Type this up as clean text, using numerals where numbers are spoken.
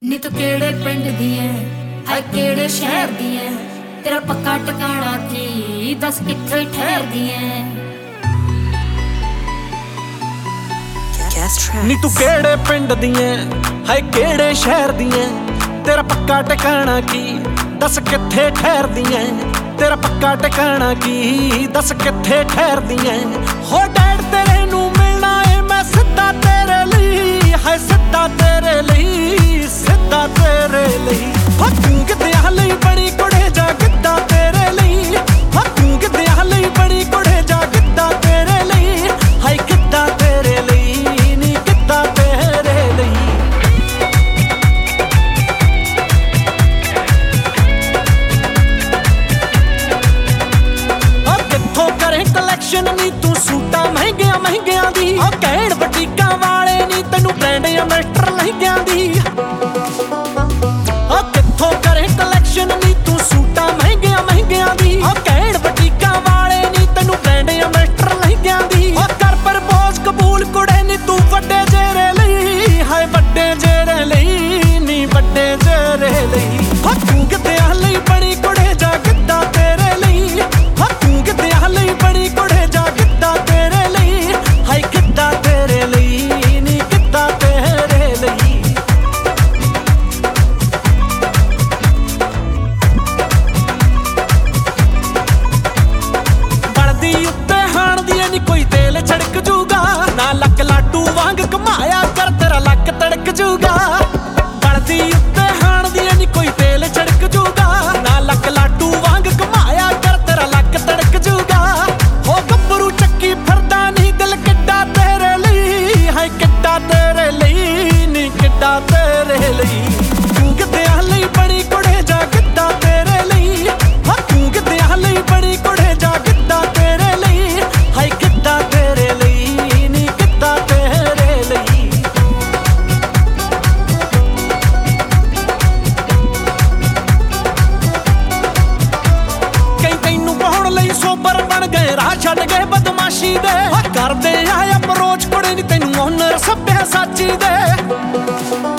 ਨੀ ਤੂੰ ਕਿਹੜੇ ਪਿੰਡ ਦੀ ਐ, ਹਾਏ ਕਿਹੜੇ ਸ਼ਹਿਰ ਦੀ ਐ, ਤੇਰਾ ਪੱਕਾ ਟਿਕਾਣਾ ਕੀ, ਦੱਸ ਕਿੱਥੇ ਠਹਿਰਦੀ ਐ। ਨੀ ਤੂੰ ਕਿਹੜੇ ਪਿੰਡ ਦੀ ਐ, ਹਾਏ ਕਿਹੜੇ ਸ਼ਹਿਰ ਦੀ ਐ, ਤੇਰਾ ਪੱਕਾ ਟਿਕਾਣਾ ਕੀ, ਦੱਸ ਕਿੱਥੇ ਠਹਿਰਦੀ ਐ। ਤੇਰਾ ਪੱਕਾ ਟਿਕਾਣਾ ਕੀ, ਦੱਸ ਕਿੱਥੇ ਠਹਿਰਦੀ ਐ। ਹੋ ਡੈਡ ਤੇਰੇ ਨੂੰ ਮਿਲਣਾ ਏ ਮੈਂ ਸਿੱਧਾ ਤੇਰੇ ਲਈ, ਹਾਏ ਸਿੱਧਾ ਤੇਰੇ ਲਈ, ਸਿੱਧਾ ਤੇਰੇ ਲਈ। ਹੋ ਤੂੰ ਕਿੱਦਿਆਂ ਲਈ ਬੜੀ ਕੁੜੇ ਜਾ ਕਿੱਦਾਂ ਤੇਰੇ ਲਈ, ਹੋ ਤੂੰ ਕਿੱਦਿਆਂ ਲਈ ਬੜੀ ਕੁੜੇ ਜਾ ਕਿੱਦਾਂ ਤੇਰੇ ਲਈ, ਹਾਏ ਕਿੱਦਾਂ ਤੇਰੇ ਲਈ, ਨੀ ਕਿੱਦਾਂ ਤੇਰੇ ਲਈ। ਕਲੈਕਸ਼ਨ ਨੀ ਤੂੰ ਸੂਟਾਂ ਮਹਿੰਗਿਆਂ ਮਹਿੰਗਿਆਂ ਦੀ, ਉਹ ਕਹਿਣ ਬਟੀਕਾਂ ਵਾਲੇ ਨੀ ਤੈਨੂੰ ਬ੍ਰਾਂਡ ਐਮਬੈਸਡਰ ਲਹਿੰਗਿਆਂ ਦੀ। ਉਹ ਕਿੱਥੋਂ ਕਰੇ ਕਲੈਕਸ਼ਨ ਨੀ ਤੂੰ ਸੂਟਾਂ ਮਹਿੰਗਿਆਂ ਮਹਿੰਗਿਆਂ ਦੀ, ਉਹ ਕਹਿਣ ਬਟੀਕਾਂ ਵਾਲੇ ਨੀ ਤੈਨੂੰ ਬ੍ਰਾਂਡ ਐਮਬੈਸਡਰ ਲਹਿੰਗਿਆਂ ਦੀ। ਉਹ ਕਰ ਪ੍ਰਪੋਜ਼ ਕਬੂਲ ਕੁੜੇ ਨੀ ਤੂੰ ਵੱਡੇ ਜੇਰੇ ਲਈ, ਹਾਏ ਵੱਡੇ ਜੇਰੇ ਲਈ, ਨੀ ਵੱਡੇ ਜੇਰੇ ਲਈ। ਉਹ ਤੂੰ ਕਿੱਦਿਆਂ ਲਈ ਬੜੀ ਕੁੜੇ ਜਾ ਕਿੱਦਾਂ ਤੇਰੇ ਲਈ, ਉਹ ਤੂੰ ਕਿੱਦਿਆਂ ਲਈ ਬੜੀ ਕੁੜੇ ਜਾ ਕਿੱਦਾਂ ਤੇਰੇ ਲਈ, ਹਾਏ ਕਿੱਦਾਂ ਤੇਰੇ ਲਈ, ਨੀ ਕਿੱਦਾਂ ਤੇਰੇ ਲਈ। ਬਣਦੀ ਉੱਤੇ ਹਾਣਦੀ ਨੀ ਕੋਈ ਤੇਲ ਛੜਕ ਜੂਗਾ, ਨਾ ਲੱਕ ਲਾਟੂ ਵਾਂਗ ਘਮਾਇਆ ਕਰ ਤੇਰਾ ਲੱਕ ਤੜਕ ਜੂਗਾ। ਬਣਦੀ ਉੱਤੇ ਹਾਣਦੀ ਨੀ ਕੋਈ ਤੇਲ ਛੜਕ ਜੂਗਾ, ਨਾ ਲੱਕ ਲਾਟੂ ਵਾਂਗ ਘਮਾਇਆ ਕਰ ਤੇਰਾ ਲੱਕ ਤੜਕ ਜੂਗਾ। ਹੋ ਗੱਭਰੂ ਚੱਕੀ ਫਿਰਦਾ ਨੀ ਦਿਲ ਕਿੱਡਾ ਤੇਰੇ ਲਈ, ਹਾਏ ਕਿੱਡਾ ਤੇਰੇ ਲਈ, ਨੀ ਕਿੱਡਾ ਤੇਰੇ ਲਈ। ਤੂੰ ਕਿੱਦਿਆਂ ਲਈ ਬੜੀ ਕੁੜੇ ਜਾ ਕਿੱਦਾਂ ਤੇਰੇ ਲਈ, ਹਾਂ ਤੂੰ ਕਿੱਦਿਆਂ ਲਈ ਬੜੀ ਕੁੜੇ ਜਾ ਕਿੱਦਾਂ ਤੇਰੇ ਲਈ, ਹਾਏ ਕਿੱਦਾਂ ਤੇਰੇ ਲਈ, ਨੀ ਕਿੱਦਾਂ ਤੇਰੇ ਲਈ। ਕਈ ਤੈਨੂੰ ਪਾਉਣ ਲਈ ਸੋਬਰ ਬਣ ਗਏ, ਰਾਹ ਛੱਡ ਗਏ ਬਦਮਾਸ਼ੀ ਦੇ, ਕਰਦੇ ਆ ਅਪਰੋਚ ਕੁੜੇ ਨੀ ਤੈਨੂੰ ਓਨਰ ਸੱਭਿਆ ਸਾਚੀ ਦੇ।